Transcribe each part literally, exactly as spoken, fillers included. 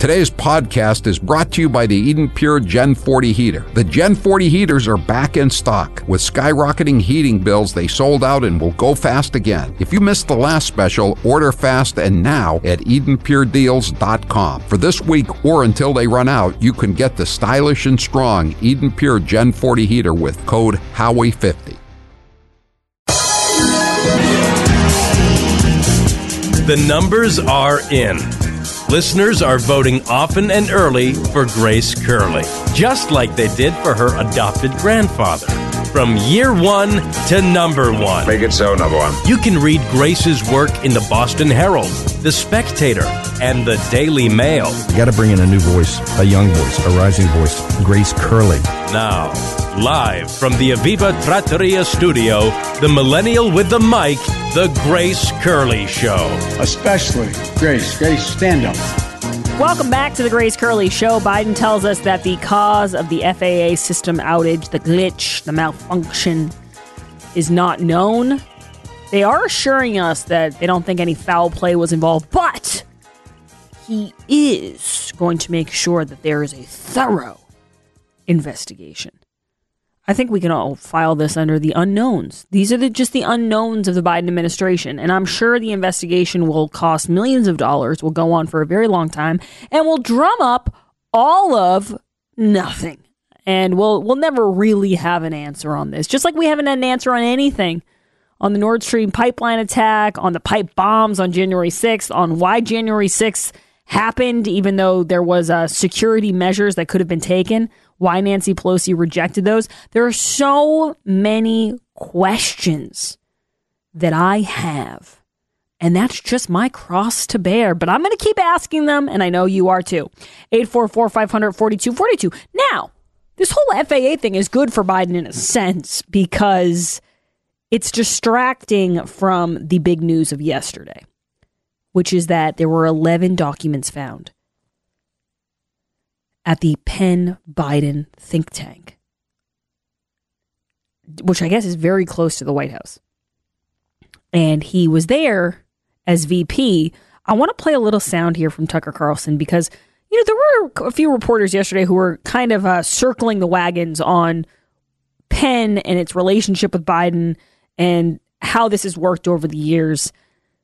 Today's podcast is brought to you by the Eden Pure Gen forty heater. The Gen forty heaters are back in stock. With skyrocketing heating bills, they sold out and will go fast again. If you missed the last special, order fast and now at eden pure deals dot com. For this week or until they run out, you can get the stylish and strong Eden Pure Gen forty heater with code Howie fifty. The numbers are in. Listeners are voting often and early for Grace Curley, just like they did for her adopted grandfather. From year one to number one. Make it so, number one. You can read Grace's work in the Boston Herald, The Spectator, and the Daily Mail. You got to bring in a new voice, a young voice, a rising voice, Grace Curley. Now, live from the Aviva Trattoria studio, the millennial with the mic, The Grace Curley Show. Especially Grace. Grace, stand up. Welcome back to the Grace Curley Show. Biden tells us that the cause of the F A A system outage, the glitch, the malfunction, is not known. They are assuring us that they don't think any foul play was involved, but he is going to make sure that there is a thorough investigation. I think we can all file this under the unknowns. These are the, just the unknowns of the Biden administration. And I'm sure the investigation will cost millions of dollars, will go on for a very long time, and will drum up all of nothing. And we'll we'll never really have an answer on this. Just like we haven't had an answer on anything. On the Nord Stream pipeline attack, on the pipe bombs on January sixth, on why January sixth happened, even though there was uh, security measures that could have been taken. Why Nancy Pelosi rejected those. There are so many questions that I have, and that's just my cross to bear. But I'm going to keep asking them, and I know you are too. eight four four, five hundred, forty-two forty-two. Now, this whole F A A thing is good for Biden in a sense because it's distracting from the big news of yesterday, which is that there were eleven documents found at the Penn Biden think tank, which I guess is very close to the White House. And he was there as V P. I want to play a little sound here from Tucker Carlson because, you know, there were a few reporters yesterday who were kind of uh, circling the wagons on Penn and its relationship with Biden and how this has worked over the years.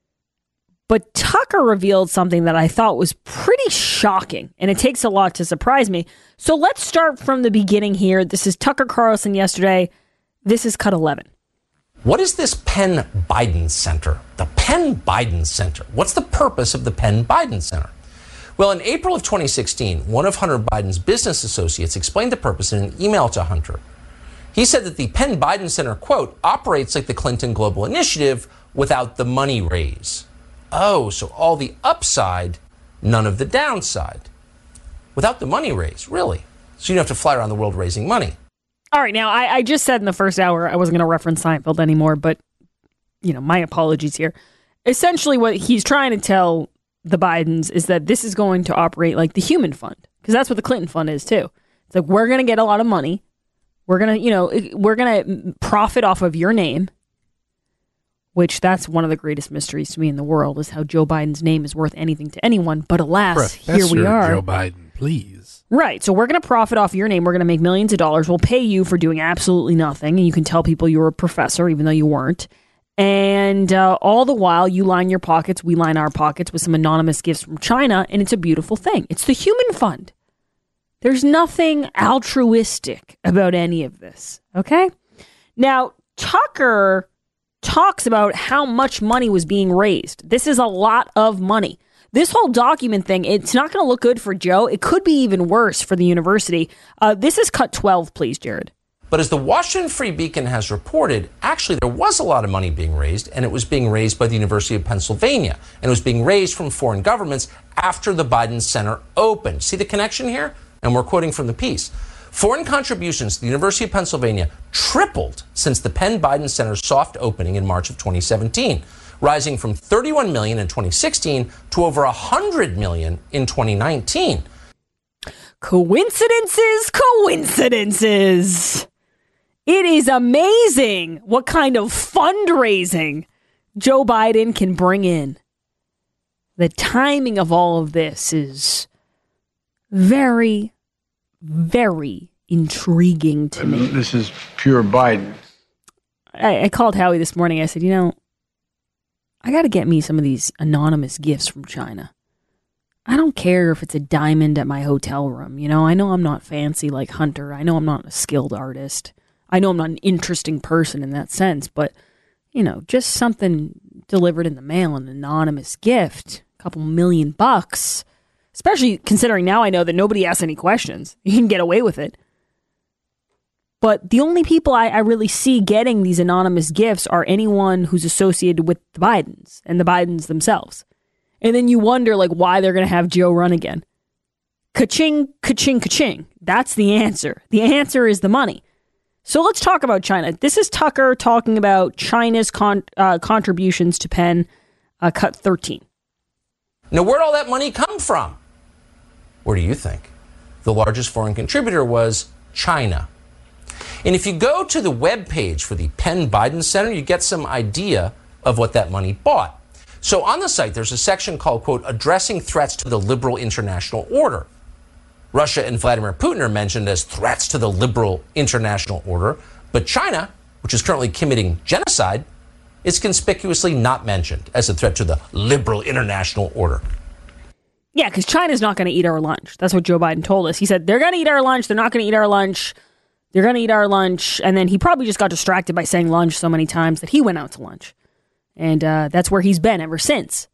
But Tucker revealed something that I thought was pretty shocking, and it takes a lot to surprise me. So let's start from the beginning here. This is Tucker Carlson yesterday. This is cut eleven. What is this Penn Biden Center? The Penn Biden Center. What's the purpose of the Penn Biden Center? Well, in April of twenty sixteen, one of Hunter Biden's business associates explained the purpose in an email to Hunter. He said that the Penn Biden Center, quote, operates like the Clinton Global Initiative without the money raise. Oh, so all the upside, none of the downside. Without the money raise, really. So you don't have to fly around the world raising money. All right, now, I, I just said in the first hour I wasn't going to reference Seinfeld anymore, but, you know, my apologies here. Essentially, what he's trying to tell the Bidens is that this is going to operate like the human fund, because that's what the Clinton fund is, too. It's like, we're going to get a lot of money. We're going to, you know, we're going to profit off of your name. Which that's one of the greatest mysteries to me in the world is how Joe Biden's name is worth anything to anyone. But alas, Professor here we are. Joe Biden, please. Right. So we're going to profit off your name. We're going to make millions of dollars. We'll pay you for doing absolutely nothing. And you can tell people you're a professor, even though you weren't. And uh, all the while, you line your pockets. We line our pockets with some anonymous gifts from China. And it's a beautiful thing. It's the human fund. There's nothing altruistic about any of this. Okay? Now, Tucker talks about how much money was being raised. This is a lot of money. This whole document thing, it's not going to look good for Joe. It could be even worse for the university. Uh, this is cut twelve, please, Jared. But as the Washington Free Beacon has reported, actually there was a lot of money being raised, and it was being raised by the University of Pennsylvania. And it was being raised from foreign governments after the Biden Center opened. See the connection here? And we're quoting from the piece. Foreign contributions to the University of Pennsylvania tripled since the Penn Biden Center's soft opening in March of twenty seventeen, rising from thirty-one million dollars in twenty sixteen to over one hundred million dollars in twenty nineteen. Coincidences, coincidences. It is amazing what kind of fundraising Joe Biden can bring in. The timing of all of this is very, very intriguing to me. This is pure Biden. I, I called Howie this morning. I said, you know, I got to get me some of these anonymous gifts from China. I don't care if it's a diamond at my hotel room. You know, I know I'm not fancy like Hunter. I know I'm not a skilled artist. I know I'm not an interesting person in that sense. But, you know, just something delivered in the mail, an anonymous gift, a couple million bucks, especially considering now I know that nobody asks any questions. You can get away with it. But the only people I, I really see getting these anonymous gifts are anyone who's associated with the Bidens and the Bidens themselves. And then you wonder, like, why they're going to have Joe run again. Ka-ching, ka-ching, ka-ching. That's the answer. The answer is the money. So let's talk about China. This is Tucker talking about China's con- uh, contributions to Penn, uh, cut thirteen. Now, where'd all that money come from? Where do you think? The largest foreign contributor was China. And if you go to the webpage for the Penn Biden Center, you get some idea of what that money bought. So on the site, there's a section called, quote, addressing threats to the liberal international order. Russia and Vladimir Putin are mentioned as threats to the liberal international order, but China, which is currently committing genocide, is conspicuously not mentioned as a threat to the liberal international order. Yeah, because China's not going to eat our lunch. That's what Joe Biden told us. He said, they're going to eat our lunch. They're not going to eat our lunch. They're going to eat our lunch. And then he probably just got distracted by saying lunch so many times that he went out to lunch. And uh, that's where he's been ever since.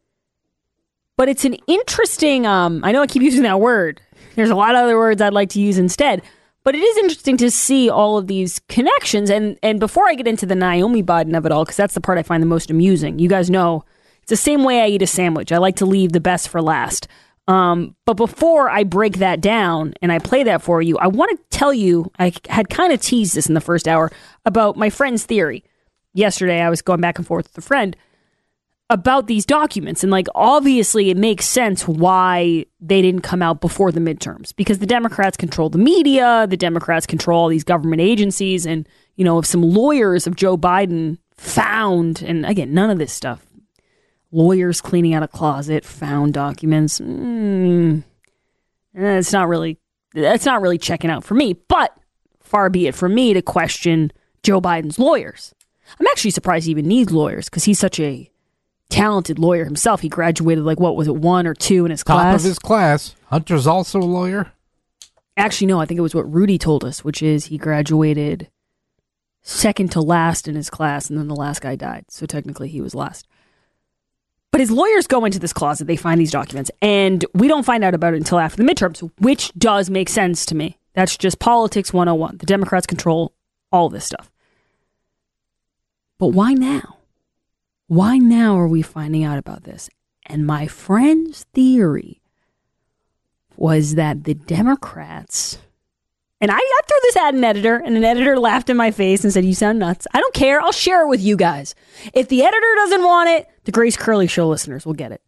But it's an interesting, um, I know I keep using that word. There's a lot of other words I'd like to use instead. But it is interesting to see all of these connections. And, and before I get into the Naomi Biden of it all, because that's the part I find the most amusing. You guys know, it's the same way I eat a sandwich. I like to leave the best for last. Um, but before I break that down and I play that for you, I want to tell you, I had kind of teased this in the first hour about my friend's theory. Yesterday, I was going back and forth with a friend about these documents. And like, obviously, it makes sense why they didn't come out before the midterms, because the Democrats control the media. The Democrats control all these government agencies. And, you know, if some lawyers of Joe Biden found, and again, none of this stuff, lawyers cleaning out a closet, found documents, mm, it's not really, that's not really checking out for me. But far be it from me to question Joe Biden's lawyers. I'm actually surprised he even needs lawyers because he's such a talented lawyer himself. He graduated like, what was it, one or two in his Top class? of his class. Hunter's also a lawyer. Actually, no, I think it was what Rudy told us, which is he graduated second to last in his class, and then the last guy died. So technically he was last. But his lawyers go into this closet, they find these documents, and we don't find out about it until after the midterms, which does make sense to me. That's just politics one oh one. The Democrats control all this stuff. But why now? Why now are we finding out about this? And my friend's theory was that the Democrats, and I, I threw this at an editor, and an editor laughed in my face and said, you sound nuts. I don't care. I'll share it with you guys. If the editor doesn't want it, the Grace Curley Show listeners will get it.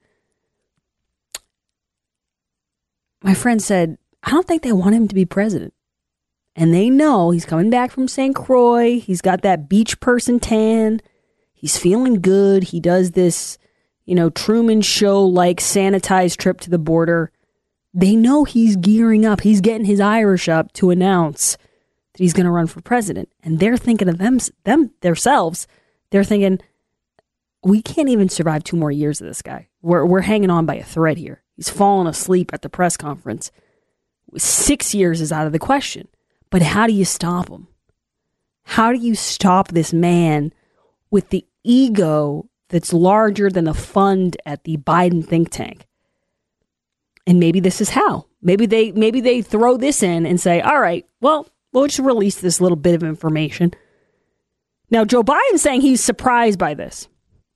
My friend said, I don't think they want him to be president. And they know he's coming back from Saint Croix. He's got that beach person tan. He's feeling good. He does this, you know, Truman Show-like sanitized trip to the border. They know he's gearing up. He's getting his Irish up to announce that he's going to run for president. And they're thinking of them, them themselves. They're thinking, we can't even survive two more years of this guy. We're, we're hanging on by a thread here. He's fallen asleep at the press conference. Six years is out of the question. But how do you stop him? How do you stop this man with the ego that's larger than the fund at the Biden think tank? And maybe this is how. Maybe they maybe they throw this in and say, all right, well, we'll just release this little bit of information. Now, Joe Biden's saying he's surprised by this.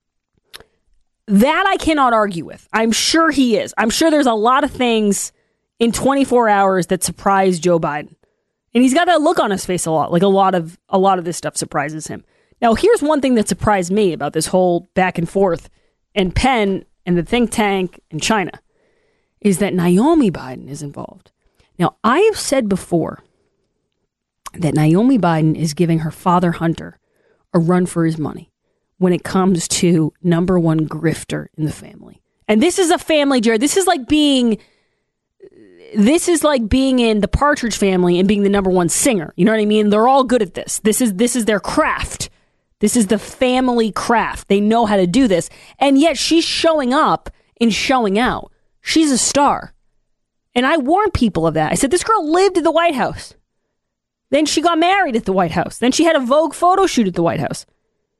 That I cannot argue with. I'm sure he is. I'm sure there's a lot of things in twenty-four hours that surprise Joe Biden. And he's got that look on his face a lot, like a lot of a lot of this stuff surprises him. Now, here's one thing that surprised me about this whole back and forth and Penn and the think tank and China is that Naomi Biden is involved. Now, I have said before that Naomi Biden is giving her father, Hunter, a run for his money when it comes to number one grifter in the family. And this is a family, Jared. This is like being... this is like being in the Partridge Family and being the number one singer. You know what I mean? They're all good at this. This is this is their craft. This is the family craft. They know how to do this. And yet she's showing up and showing out. She's a star. And I warned people of that. I said, this girl lived at the White House. Then she got married at the White House. Then she had a Vogue photo shoot at the White House.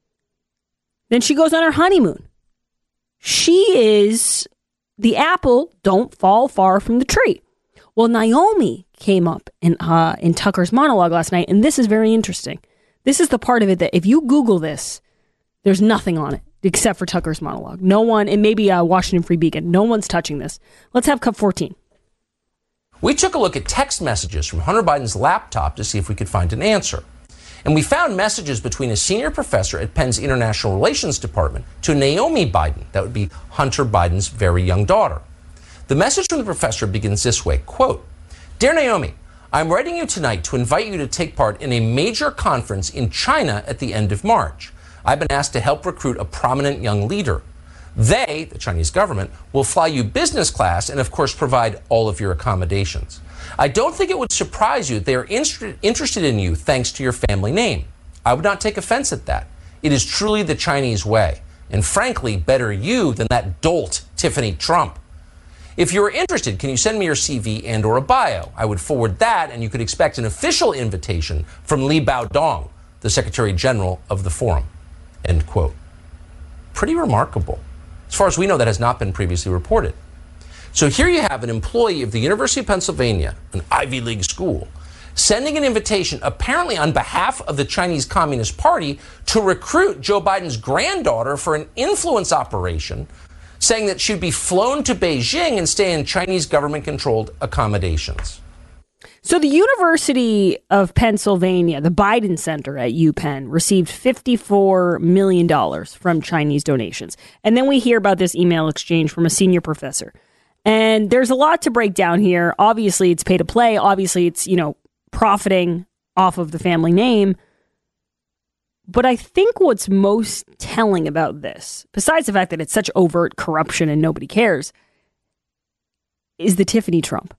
Then she goes on her honeymoon. She is the apple, don't fall far from the tree. Well, Naomi came up in, uh, in Tucker's monologue last night, and this is very interesting. This is the part of it that if you Google this, there's nothing on it except for Tucker's monologue. No one, and maybe uh, Washington Free Beacon, no one's touching this. Let's have Cup fourteen. We took a look at text messages from Hunter Biden's laptop to see if we could find an answer. And we found messages between a senior professor at Penn's International Relations Department to Naomi Biden. That would be Hunter Biden's very young daughter. The message from the professor begins this way, quote, "Dear Naomi, I'm writing you tonight to invite you to take part in a major conference in China at the end of March. I've been asked to help recruit a prominent young leader. They, the Chinese government, will fly you business class and, of course, provide all of your accommodations. I don't think it would surprise you that they are inst- interested in you thanks to your family name. I would not take offense at that. It is truly the Chinese way. And frankly, better you than that dolt, Tiffany Trump. If you're interested, can you send me your C V and or a bio? I would forward that, and you could expect an official invitation from Li Baodong, the Secretary General of the Forum." End quote. Pretty remarkable. As far as we know, that has not been previously reported. So here you have an employee of the University of Pennsylvania, an Ivy League school, sending an invitation, apparently on behalf of the Chinese Communist Party, to recruit Joe Biden's granddaughter for an influence operation, saying that she'd be flown to Beijing and stay in Chinese government-controlled accommodations. So the University of Pennsylvania, the Biden Center at UPenn, received fifty-four million dollars from Chinese donations. And then we hear about this email exchange from a senior professor. And there's a lot to break down here. Obviously, it's pay to play. Obviously, it's, you know, profiting off of the family name. But I think what's most telling about this, besides the fact that it's such overt corruption and nobody cares, is the Tiffany Trump.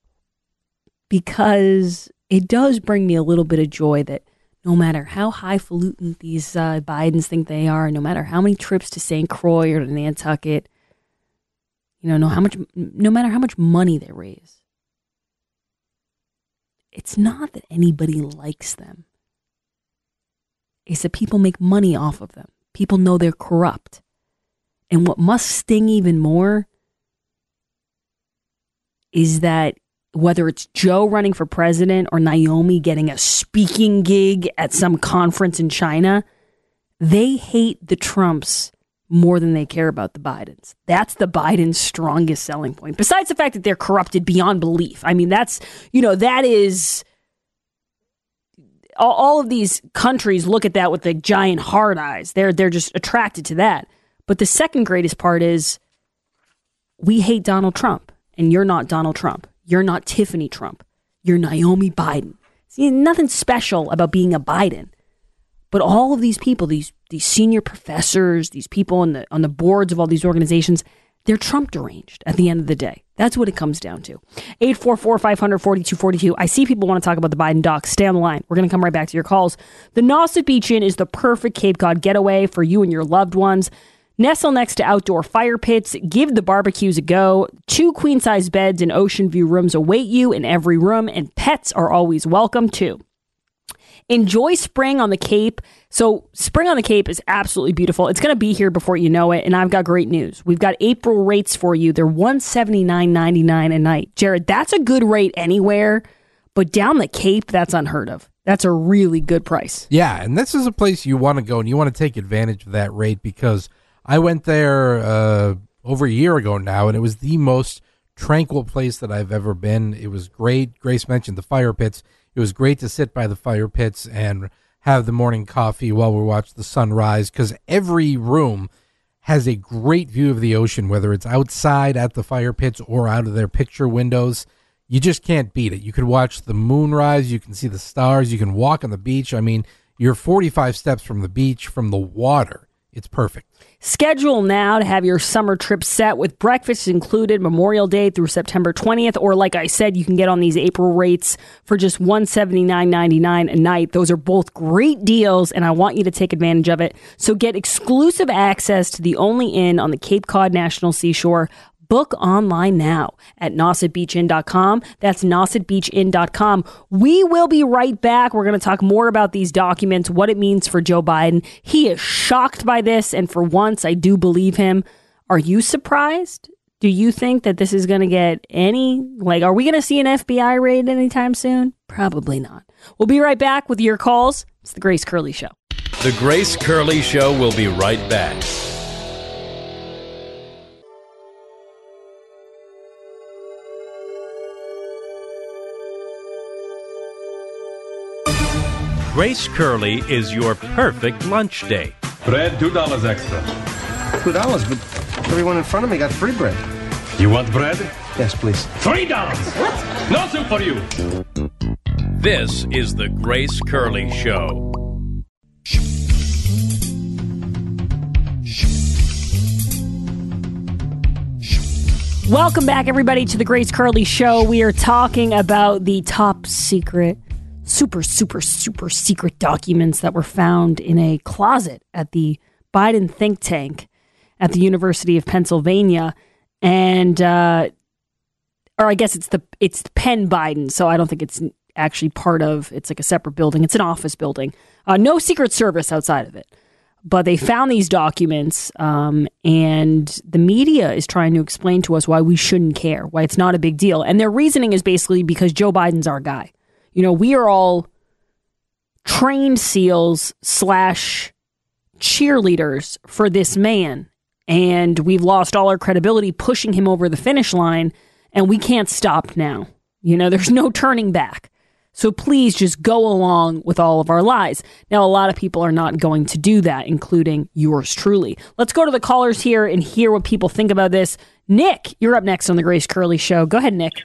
Because it does bring me a little bit of joy that no matter how highfalutin these uh, Bidens think they are, no matter how many trips to Saint Croix or to Nantucket, you know, no how much, no matter how much money they raise, it's not that anybody likes them. It's that people make money off of them. People know they're corrupt. And what must sting even more is that whether it's Joe running for president or Naomi getting a speaking gig at some conference in China, they hate the Trumps more than they care about the Bidens. That's the Biden's strongest selling point. Besides the fact that they're corrupted beyond belief. I mean, that's, you know, that is... All of these countries look at that with the giant hard eyes. They're they're just attracted to that. But the second greatest part is we hate Donald Trump, and you're not Donald Trump. You're not Tiffany Trump. You're Naomi Biden. See, nothing special about being a Biden. But all of these people, these these senior professors, these people on the on the boards of all these organizations, they're Trump deranged at the end of the day. That's what it comes down to. eight four four, five hundred, forty-two forty-two. I see people want to talk about the Biden docs. Stay on the line. We're going to come right back to your calls. The Nauset Beach Inn is the perfect Cape Cod getaway for you and your loved ones. Nestle next to outdoor fire pits. Give the barbecues a go. Two queen-size beds and ocean view rooms await you in every room, and pets are always welcome too. Enjoy spring on the Cape. So spring on the Cape is absolutely beautiful. It's going to be here before you know it. And I've got great news. We've got April rates for you. They're one hundred seventy-nine dollars and ninety-nine cents a night. Jared, that's a good rate anywhere. But down the Cape, that's unheard of. That's a really good price. Yeah, and this is a place you want to go, and you want to take advantage of that rate, because I went there uh, over a year ago now, and it was the most tranquil place that I've ever been. It was great. Grace mentioned the fire pits. It was great to sit by the fire pits and have the morning coffee while we watch the sun rise, because every room has a great view of the ocean, whether it's outside at the fire pits or out of their picture windows. You just can't beat it. You can watch the moon rise. You can see the stars. You can walk on the beach. I mean, you're forty-five steps from the beach, from the water. It's perfect. Schedule now to have your summer trip set with breakfast included Memorial Day through September twentieth. Or like I said, you can get on these April rates for just one hundred seventy-nine dollars and ninety-nine cents a night. Those are both great deals, and I want you to take advantage of it. So get exclusive access to the only inn on the Cape Cod National Seashore. Book online now at nauset beach inn dot com. That's nauset beach inn dot com. We will be right back. We're going to talk more about these documents, what it means for Joe Biden. He is shocked by this, and for once, I do believe him. Are you surprised? Do you think that this is going to get any, like, are we going to see an F B I raid anytime soon? Probably not. We'll be right back with your calls. It's the Grace Curley Show. The Grace Curley Show will be right back. Grace Curley is your perfect lunch date. Bread, two dollars extra. Two dollars, but everyone in front of me got free bread. You want bread? Yes, please. Three dollars. What? Nothing for you. This is the Grace Curley Show. Welcome back, everybody, to the Grace Curley Show. We are talking about the top secret, super, super, super secret documents that were found in a closet at the Biden think tank at the University of Pennsylvania. And, uh, or I guess it's the, it's Penn Biden. So I don't think it's actually part of, it's like a separate building. It's an office building. Uh, no Secret Service outside of it. But they found these documents, um, and the media is trying to explain to us why we shouldn't care, why it's not a big deal. And their reasoning is basically because Joe Biden's our guy. You know, we are all trained SEALs slash cheerleaders for this man, and we've lost all our credibility pushing him over the finish line, and we can't stop now. You know, there's no turning back. So please just go along with all of our lies. Now, a lot of people are not going to do that, including yours truly. Let's go to the callers here and hear what people think about this. Nick, you're up next on the Grace Curley Show. Go ahead, Nick.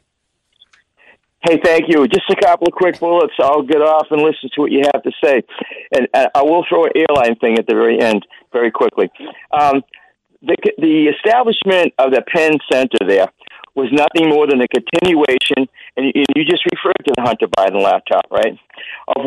Hey, thank you. Just a couple of quick bullets. I'll get off and listen to what you have to say. And uh, I will throw an airline thing at the very end very quickly. Um, the, the establishment of the Penn Center there was nothing more than a continuation, and you, you just referred to the Hunter Biden laptop, right? Of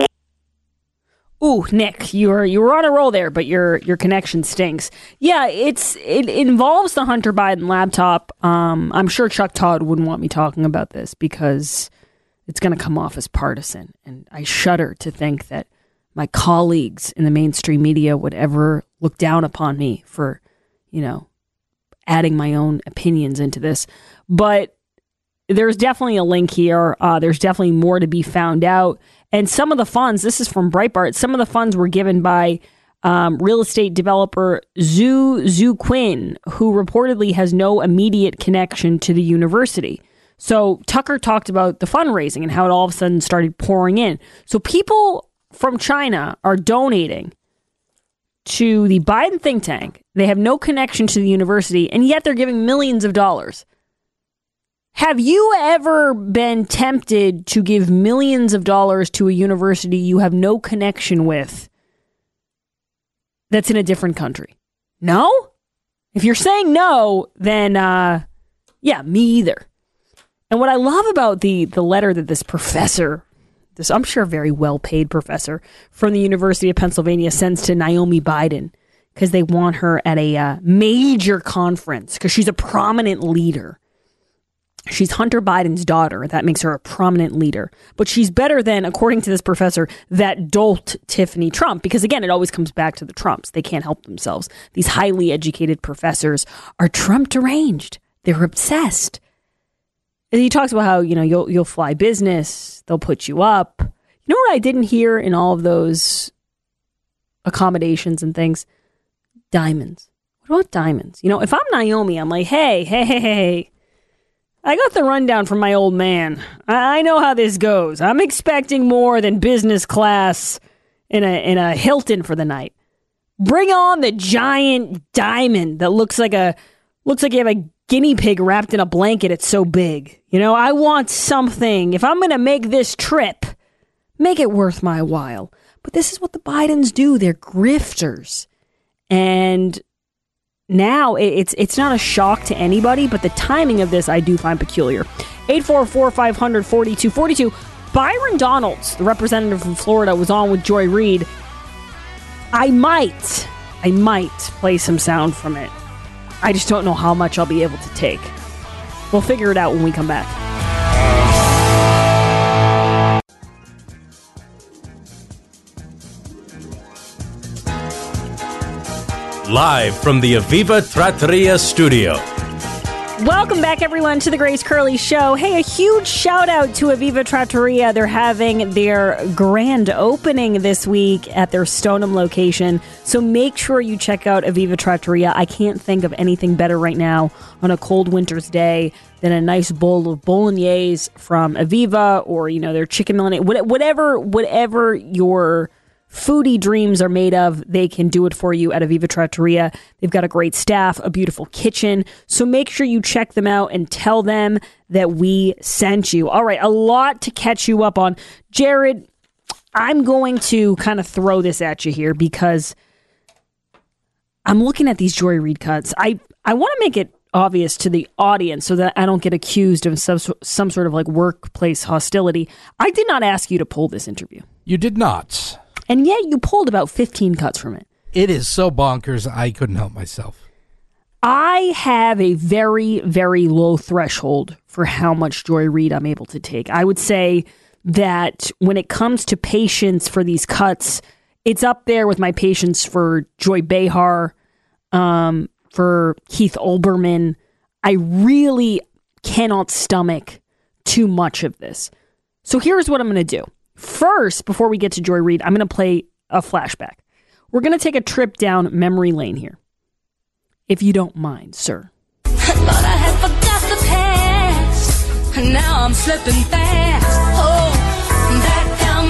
Ooh, Nick, you were you were on a roll there, but your your connection stinks. Yeah, it's it involves the Hunter Biden laptop. Um, I'm sure Chuck Todd wouldn't want me talking about this because it's going to come off as partisan, and I shudder to think that my colleagues in the mainstream media would ever look down upon me for, you know, adding my own opinions into this. But there's definitely a link here. Uh, there's definitely more to be found out. And some of the funds, this is from Breitbart, some of the funds were given by um, real estate developer Zhu Zhu Quinn, who reportedly has no immediate connection to the university. So Tucker talked about the fundraising and how it all of a sudden started pouring in. So people from China are donating to the Biden think tank. They have no connection to the university, and yet they're giving millions of dollars. Have you ever been tempted to give millions of dollars to a university you have no connection with that's in a different country? No? If you're saying no, then, uh, yeah, me either. And what I love about the, the letter that this professor, this I'm sure very well-paid professor from the University of Pennsylvania sends to Naomi Biden, because they want her at a uh, major conference, because she's a prominent leader. She's Hunter Biden's daughter. That makes her a prominent leader. But she's better than, according to this professor, that dolt Tiffany Trump. Because again, it always comes back to the Trumps. They can't help themselves. These highly educated professors are Trump deranged. They're obsessed. And he talks about how, you know, you'll you'll fly business. They'll put you up. You know what I didn't hear in all of those accommodations and things? Diamonds. What about diamonds? You know, if I'm Naomi, I'm like, hey, hey, hey, hey. I got the rundown from my old man. I know how this goes. I'm expecting more than business class in a in a Hilton for the night. Bring on the giant diamond that looks like a looks like you have a guinea pig wrapped in a blanket. It's so big. You know, I want something. If I'm going to make this trip, make it worth my while. But this is what the Bidens do. They're grifters. And now it's it's not a shock to anybody, but the timing of this I do find peculiar. eight four four, five hundred, forty-two forty-two. Byron Donalds, the representative from Florida, was on with Joy Reid. I might, I might play some sound from it. I just don't know how much I'll be able to take. We'll figure it out when we come back. Live from the Aviva Trattoria studio. Welcome back, everyone, to the Grace Curley Show. Hey, a huge shout out to Aviva Trattoria. They're having their grand opening this week at their Stoneham location. So make sure you check out Aviva Trattoria. I can't think of anything better right now on a cold winter's day than a nice bowl of bolognese from Aviva, or, you know, their chicken milanese. Whatever, whatever your foodie dreams are made of, they can do it for you at Aviva Trattoria. They've got a great staff, a beautiful kitchen. So make sure you check them out and tell them that we sent you. All right, a lot to catch you up on. Jared, I'm going to kind of throw this at you here because I'm looking at these Joy Reid cuts. I, I want to make it obvious to the audience so that I don't get accused of some, some sort of like workplace hostility. I did not ask you to pull this interview. You did not. And yet you pulled about fifteen cuts from it. It is so bonkers, I couldn't help myself. I have a very, very low threshold for how much Joy Reid I'm able to take. I would say that when it comes to patience for these cuts, it's up there with my patience for Joy Behar, um, for Keith Olbermann. I really cannot stomach too much of this. So here's what I'm going to do. First, before we get to Joy Reid, I'm going to play a flashback. We're going to take a trip down memory lane here, if you don't mind, sir. Thought I had forgot the past, and now I'm slipping fast. Oh, back down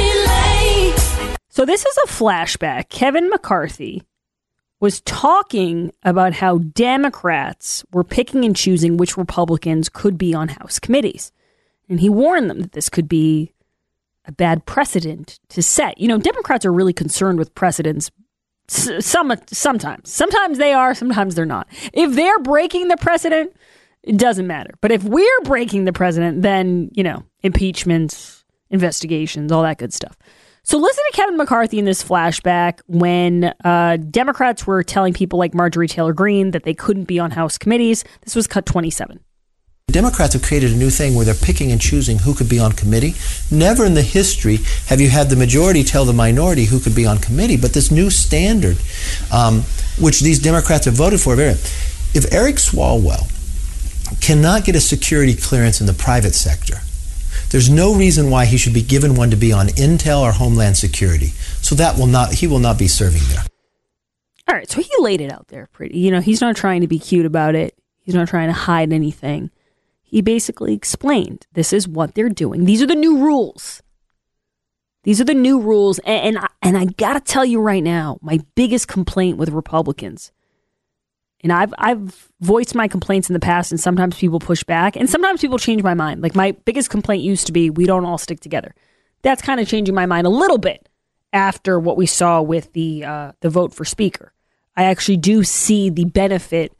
memory lane. So this is a flashback. Kevin McCarthy was talking about how Democrats were picking and choosing which Republicans could be on House committees. And he warned them that this could be a bad precedent to set. You know, Democrats are really concerned with precedents. Some, sometimes. Sometimes they are, sometimes they're not. If they're breaking the precedent, it doesn't matter. But if we're breaking the precedent, then, you know, impeachments, investigations, all that good stuff. So listen to Kevin McCarthy in this flashback when uh, Democrats were telling people like Marjorie Taylor Greene that they couldn't be on House committees. This was cut twenty-seven. Democrats have created a new thing where they're picking and choosing who could be on committee. Never in the history have you had the majority tell the minority who could be on committee. But this new standard, um, which these Democrats have voted for, if Eric Swalwell cannot get a security clearance in the private sector, there's no reason why he should be given one to be on Intel or Homeland Security. So that will not, he will not be serving there. All right, so he laid it out there pretty. You know, he's not trying to be cute about it. He's not trying to hide anything. He basically explained, this is what they're doing. These are the new rules. These are the new rules. And, and, I, and I got to tell you right now, my biggest complaint with Republicans, and I've I've voiced my complaints in the past, and sometimes people push back, and sometimes people change my mind. Like, my biggest complaint used to be, we don't all stick together. That's kind of changing my mind a little bit after what we saw with the uh, the vote for Speaker. I actually do see the benefit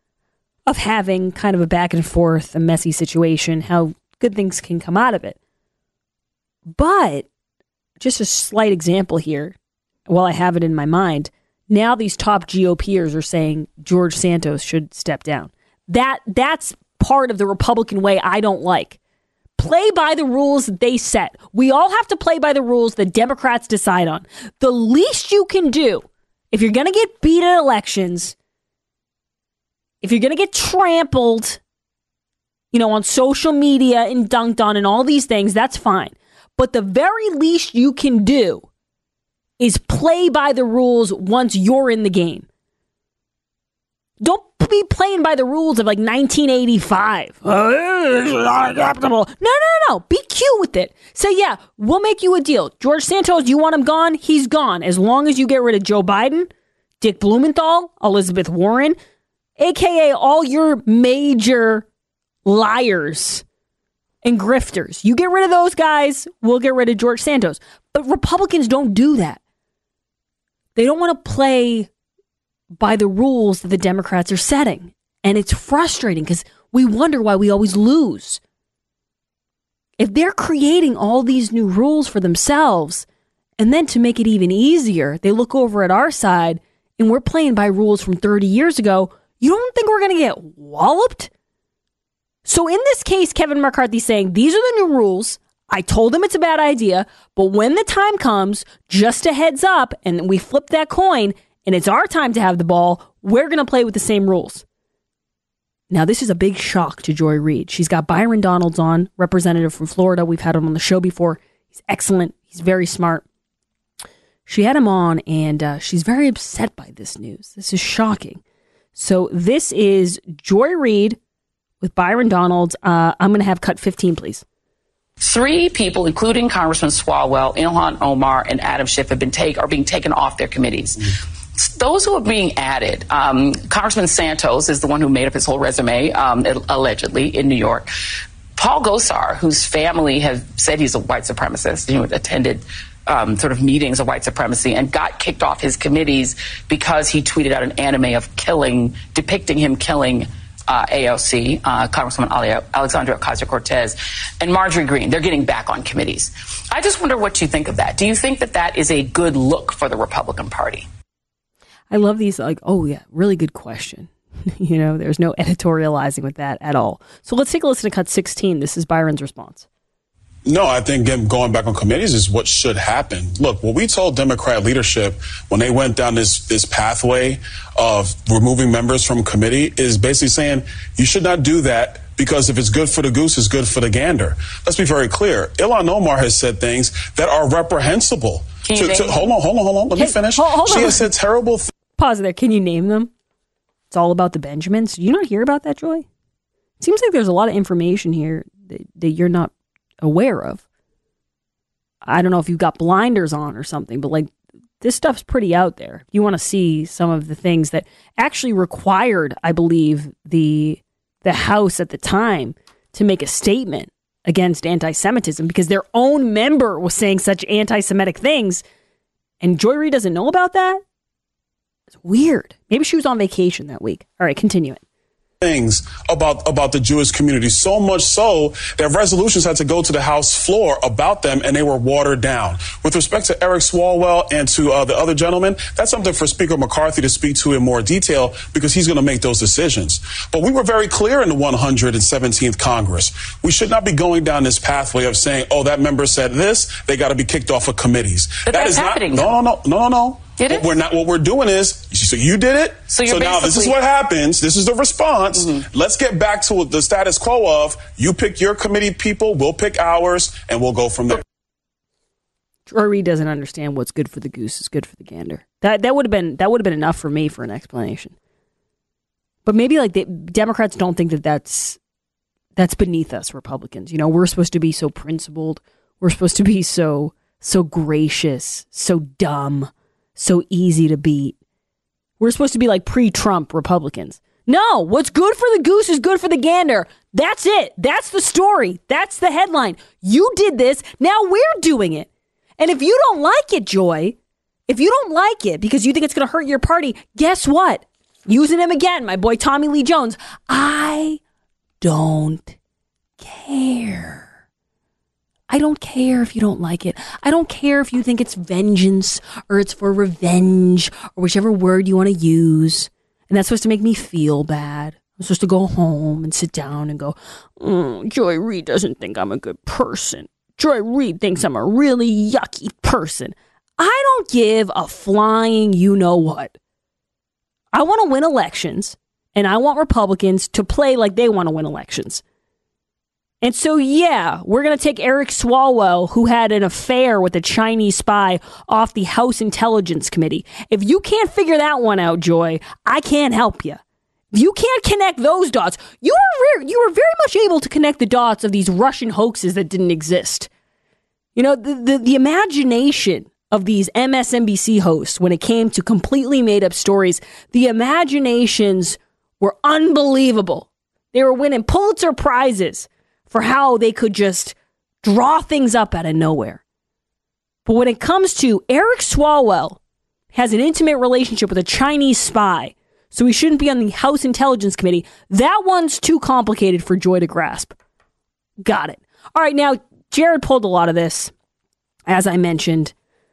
of having kind of a back and forth, a messy situation, how good things can come out of it. But just a slight example here, while I have it in my mind, now these top GOPers are saying George Santos should step down. That that's part of the Republican way I don't like. Play by the rules that they set. We all have to play by the rules that Democrats decide on. The least you can do, if you're going to get beat at elections, if you're going to get trampled, you know, on social media and dunked on and all these things, that's fine. But the very least you can do is play by the rules once you're in the game. Don't be playing by the rules of like nineteen eighty-five. Oh, this is not acceptable. No, no, no, no. Be cute with it. Say, yeah, we'll make you a deal. George Santos, you want him gone? He's gone. As long as you get rid of Joe Biden, Dick Blumenthal, Elizabeth Warren, A K A all your major liars and grifters. You get rid of those guys, we'll get rid of George Santos. But Republicans don't do that. They don't want to play by the rules that the Democrats are setting. And it's frustrating because we wonder why we always lose. If they're creating all these new rules for themselves, and then to make it even easier, they look over at our side and we're playing by rules from thirty years ago, you don't think we're going to get walloped? So in this case, Kevin McCarthy's saying, these are the new rules. I told him it's a bad idea, but when the time comes, just a heads up, and we flip that coin, and it's our time to have the ball, we're going to play with the same rules. Now, this is a big shock to Joy Reid. She's got Byron Donalds on, representative from Florida. We've had him on the show before. He's excellent. He's very smart. She had him on, and uh, she's very upset by this news. This is shocking. So this is Joy Reid with Byron Donalds. Uh, I'm going to have cut fifteen, please. Three people, including Congressman Swalwell, Ilhan Omar, and Adam Schiff, have been take, are being taken off their committees. Mm-hmm. Those who are being added, um, Congressman Santos is the one who made up his whole resume, um, allegedly, in New York. Paul Gosar, whose family has said he's a white supremacist, you know, attended um, sort of meetings of white supremacy and got kicked off his committees because he tweeted out an anime of killing, depicting him killing uh, A O C, uh, Congresswoman Alexandria Ocasio-Cortez, and Marjorie Greene. They're getting back on committees. I just wonder what you think of that. Do you think that that is a good look for the Republican Party? I love these, like, oh, yeah, really good question. You know, there's no editorializing with that at all. So let's take a listen to cut sixteen. This is Byron's response. No, I think going back on committees is what should happen. Look, what we told Democrat leadership when they went down this, this pathway of removing members from committee is basically saying you should not do that because if it's good for the goose, it's good for the gander. Let's be very clear. Ilhan Omar has said things that are reprehensible. To, to, hold on, hold on, hold on. Let hey, me finish. Hold, hold she on. has said terrible things. Pause there. Can you name them? It's all about the Benjamins. Did you not hear about that, Joy? It seems like there's a lot of information here that, that you're not aware of. I don't know if you've got blinders on or something, but like this stuff's pretty out there. You want to see some of the things that actually required, I believe, the the House at the time to make a statement against anti-Semitism because their own member was saying such anti-Semitic things, and Joy Reid doesn't know about that? It's weird. Maybe she was on vacation that week. All right, continue it. Things about about the Jewish community, so much so that resolutions had to go to the House floor about them, and they were watered down. With respect to Eric Swalwell and to uh, the other gentleman, that's something for Speaker McCarthy to speak to in more detail because he's going to make those decisions. But we were very clear in the one hundred seventeenth Congress. We should not be going down this pathway of saying, oh, that member said this, they got to be kicked off of committees. But that that's is happening. Not, no, no, no, no, no, no. Did it? What we're not. What we're doing is, so you did it. So, you're so now this is what happens. This is the response. Mm-hmm. Let's get back to the status quo of you pick your committee people, we'll pick ours, and we'll go from there. Joy Reid doesn't understand what's good for the goose is good for the gander. That that would have been that would have been enough for me for an explanation. But maybe like the Democrats don't think that that's that's beneath us Republicans. You know, we're supposed to be so principled. We're supposed to be so so gracious, so dumb. So easy to beat. We're supposed to be like pre-Trump Republicans. No, what's good for the goose is good for the gander. That's it. That's the story. That's the headline. You did this. Now we're doing it. And if you don't like it, Joy, if you don't like it because you think it's going to hurt your party, guess what? Using him again, my boy Tommy Lee Jones. I don't care. I don't care if you don't like it. I don't care if you think it's vengeance or it's for revenge or whichever word you want to use. And that's supposed to make me feel bad. I'm supposed to go home and sit down and go, mm, Joy Reid doesn't think I'm a good person. Joy Reid thinks I'm a really yucky person. I don't give a flying you-know-what. I want to win elections, and I want Republicans to play like they want to win elections. And so, yeah, we're going to take Eric Swalwell, who had an affair with a Chinese spy, off the House Intelligence Committee. If you can't figure that one out, Joy, I can't help you. If you can't connect those dots, you were re- you were very much able to connect the dots of these Russian hoaxes that didn't exist. You know, the, the, the imagination of these M S N B C hosts when it came to completely made up stories, the imaginations were unbelievable. They were winning Pulitzer Prizes for how they could just draw things up out of nowhere. But when it comes to Eric Swalwell has an intimate relationship with a Chinese spy, so he shouldn't be on the House Intelligence Committee. That one's too complicated for Joy to grasp. Got it. All right, now, Jared pulled a lot of this, as I mentioned.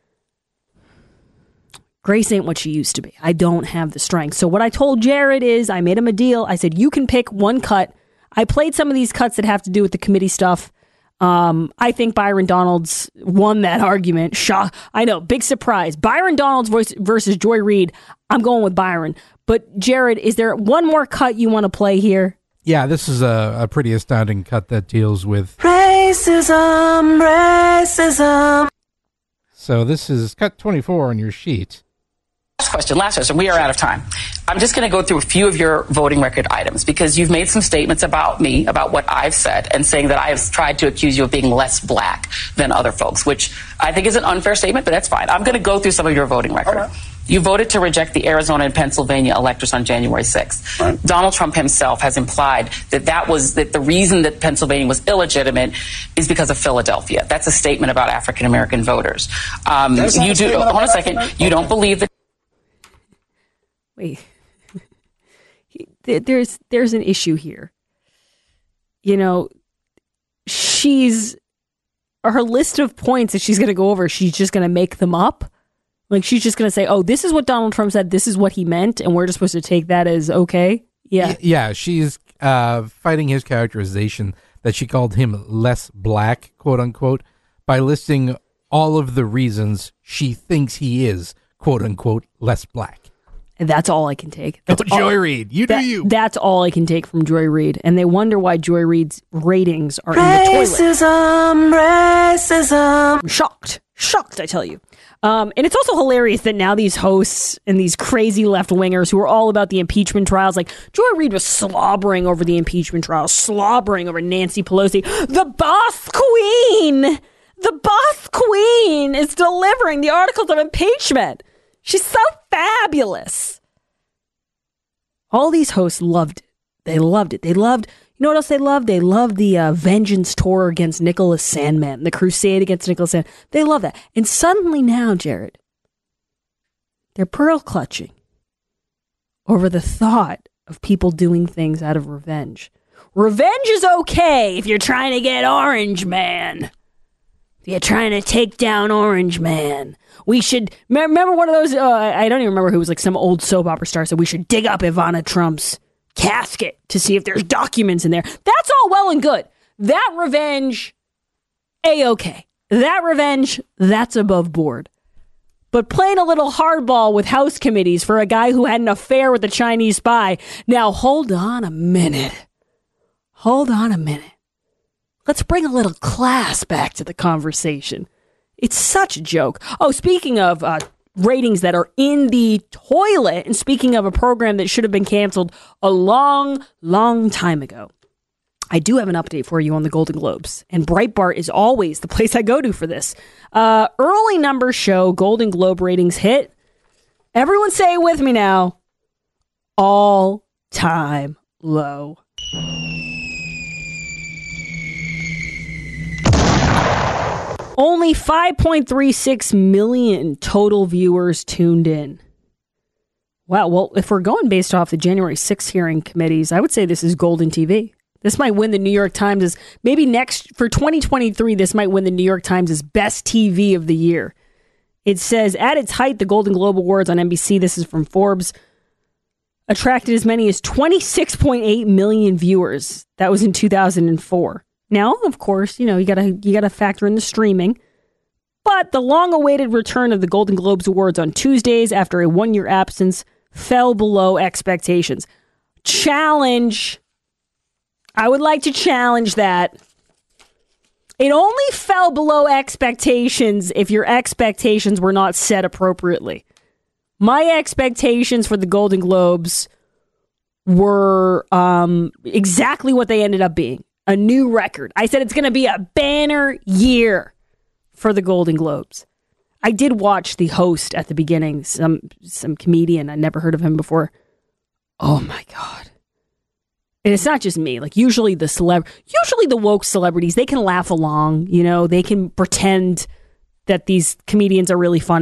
Grace ain't what she used to be. I don't have the strength. So what I told Jared is, I made him a deal. I said, you can pick one cut. I played some of these cuts that have to do with the committee stuff. Um, I think Byron Donalds won that argument. Shock. I know, big surprise. Byron Donalds voice versus Joy Reid. I'm going with Byron. But Jared, is there one more cut you want to play here? Yeah, this is a, a pretty astounding cut that deals with Racism, racism. So this is cut twenty-four on your sheet. Last question, last question. We are out of time. I'm just going to go through a few of your voting record items because you've made some statements about me, about what I've said, and saying that I have tried to accuse you of being less black than other folks, which I think is an unfair statement, but that's fine. I'm going to go through some of your voting record. Right. You voted to reject the Arizona and Pennsylvania electors on January sixth. Right. Donald Trump himself has implied that that was that the reason that Pennsylvania was illegitimate is because of Philadelphia. That's a statement about African American voters. Um, you do. Hold on a second. You don't believe that. Wait. There's there's an issue here. You know, she's her list of points that she's going to go over. She's just going to make them up. Like, she's just going to say, oh, this is what Donald Trump said. This is what he meant. And we're just supposed to take that as okay. Yeah. Yeah. She's uh, fighting his characterization that she called him less black, quote unquote, by listing all of the reasons she thinks he is, quote unquote, less black. And that's all I can take. That's oh, Joy all, Reid, you that, do you. That's all I can take from Joy Reid. And they wonder why Joy Reid's ratings are racism, in the toilet. Racism, racism. I'm shocked. Shocked, I tell you. Um, and it's also hilarious that now these hosts and these crazy left-wingers who are all about the impeachment trials, like Joy Reid was slobbering over the impeachment trials, slobbering over Nancy Pelosi. The boss queen, the boss queen is delivering the articles of impeachment. She's so fabulous. All these hosts loved it. They loved it. They loved, you know what else they loved? They loved the uh, vengeance tour against Nicholas Sandmann, the crusade against Nicholas Sandmann. They love that. And suddenly now, Jared, they're pearl clutching over the thought of people doing things out of revenge. Revenge is okay if you're trying to get Orange Man. If you're trying to take down Orange Man. We should, remember one of those, uh, I don't even remember who was like some old soap opera star said we should dig up Ivana Trump's casket to see if there's documents in there. That's all well and good. That revenge, A-okay. That revenge, that's above board. But playing a little hardball with House committees for a guy who had an affair with a Chinese spy. Now, hold on a minute. Hold on a minute. Let's bring a little class back to the conversation. It's such a joke. Oh, speaking of uh, ratings that are in the toilet, and speaking of a program that should have been canceled a long, long time ago, I do have an update for you on the Golden Globes. And Breitbart is always the place I go to for this. Uh, early numbers show Golden Globe ratings hit. Everyone say it with me now. All-time low. Only five point three six million total viewers tuned in. Wow, well, if we're going based off the January sixth hearing committees, I would say this is golden T V. This might win the New York Times as, maybe next, for twenty twenty-three, this might win the New York Times as best T V of the year. It says, at its height, the Golden Globe Awards on N B C, this is from Forbes, attracted as many as twenty-six point eight million viewers. That was in two thousand four. Now, of course, you know, you gotta you gotta factor in the streaming. But the long-awaited return of the Golden Globes Awards on Tuesdays after a one-year absence fell below expectations. Challenge. I would like to challenge that. It only fell below expectations if your expectations were not set appropriately. My expectations for the Golden Globes were um, exactly what they ended up being. A new record. I said it's going to be a banner year for the Golden Globes. I did watch the host at the beginning, some some comedian. I'd never heard of him before. Oh my God. And it's not just me. Like usually the celeb, usually the woke celebrities, they can laugh along, you know, they can pretend that these comedians are really funny.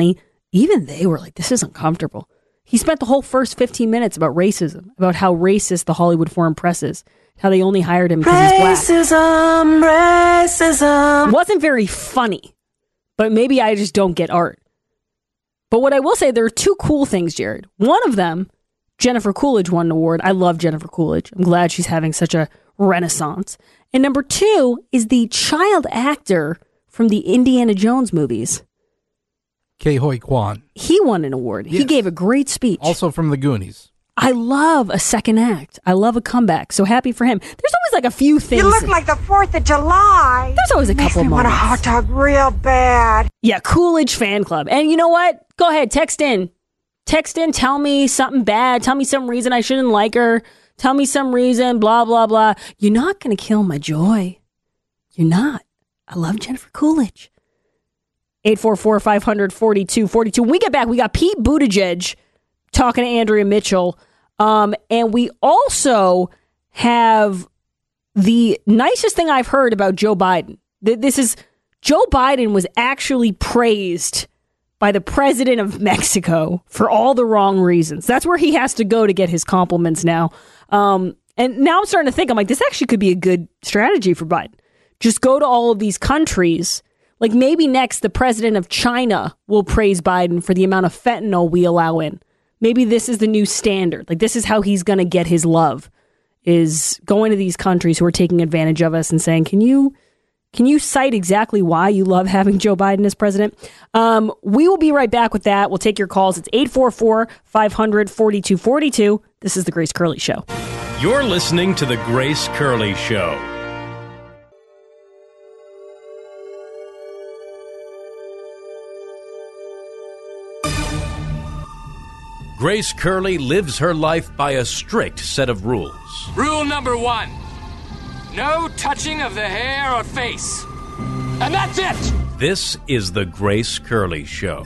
even they were like, this is uncomfortable. He spent the whole first fifteen minutes about racism, about how racist the Hollywood Foreign Press is, how they only hired him because he's black. Racism, racism. Wasn't very funny, but maybe I just don't get art. But what I will say, there are two cool things, Jared. One of them, Jennifer Coolidge won an award. I love Jennifer Coolidge. I'm glad she's having such a renaissance. And number two is the child actor from the Indiana Jones movies. Ke Huy Quan. He won an award. Yes. He gave a great speech. Also from the Goonies. I love a second act. I love a comeback. So happy for him. There's always like a few things. You look like the fourth of July. There's always a Makes couple me moments. want a hot dog real bad. Yeah, Coolidge fan club. And you know what? Go ahead, text in. Text in, tell me something bad. Tell me some reason I shouldn't like her. Tell me some reason, blah, blah, blah. You're not going to kill my joy. You're not. I love Jennifer Coolidge. eight four four, five hundred, forty-two forty-two. When we get back, we got Pete Buttigieg talking to Andrea Mitchell. Um, and we also have the nicest thing I've heard about Joe Biden. This is, Joe Biden was actually praised by the president of Mexico for all the wrong reasons. That's where he has to go to get his compliments now. Um, and now I'm starting to think, I'm like, this actually could be a good strategy for Biden. Just go to all of these countries. Like maybe next the president of China will praise Biden for the amount of fentanyl we allow in. Maybe this is the new standard. Like this is how he's going to get his love, is going to these countries who are taking advantage of us and saying, can you can you cite exactly why you love having Joe Biden as president? Um, we will be right back with that. We'll take your calls. It's eight four four, five hundred, forty-two forty-two. This is The Grace Curley Show. You're listening to The Grace Curley Show. Grace Curley lives her life by a strict set of rules. Rule number one, no touching of the hair or face. And that's it! This is The Grace Curley Show.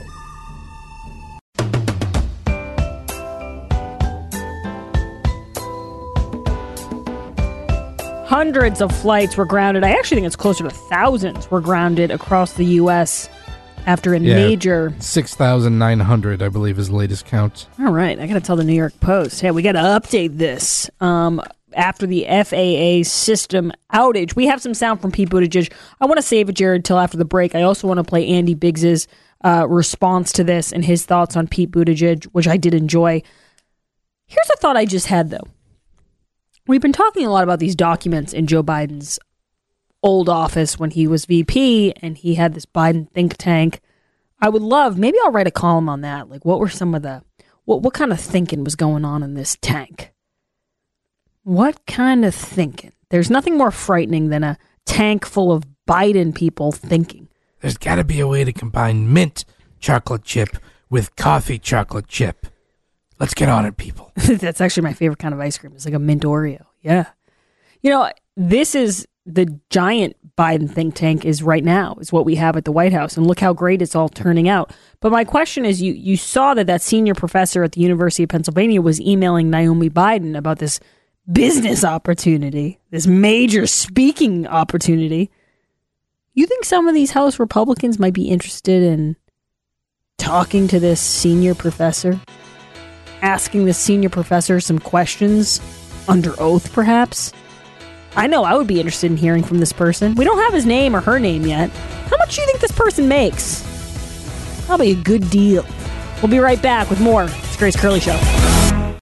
Hundreds of flights were grounded. I actually think it's closer to thousands were grounded across the U S after a Yeah, major... six thousand nine hundred, I believe, is the latest count. All right, I got to tell the New York Post, hey, we got to update this. Um, after the F A A system outage, we have some sound from Pete Buttigieg. I want to save it, Jared, till after the break. I also want to play Andy Biggs's uh, response to this and his thoughts on Pete Buttigieg, which I did enjoy. Here's a thought I just had, though. We've been talking a lot about these documents in Joe Biden's old office when he was V P and he had this Biden think tank. I would love, maybe I'll write a column on that. Like, what were some of the, what, what kind of thinking was going on in this tank? What kind of thinking? There's nothing more frightening than a tank full of Biden people thinking. There's got to be a way to combine mint chocolate chip with coffee chocolate chip. Let's get on it, people. That's actually my favorite kind of ice cream. It's like a mint Oreo. Yeah. You know, this is the giant Biden think tank is right now, is what we have at the White House. And look how great it's all turning out. But my question is, you you saw that that senior professor at the University of Pennsylvania was emailing Naomi Biden about this business opportunity, this major speaking opportunity. You think some of these House Republicans might be interested in talking to this senior professor? Asking this senior professor some questions under oath, perhaps? I know I would be interested in hearing from this person. We don't have his name or her name yet. How much do you think this person makes? Probably a good deal. We'll be right back with more. It's Grace Curley Show.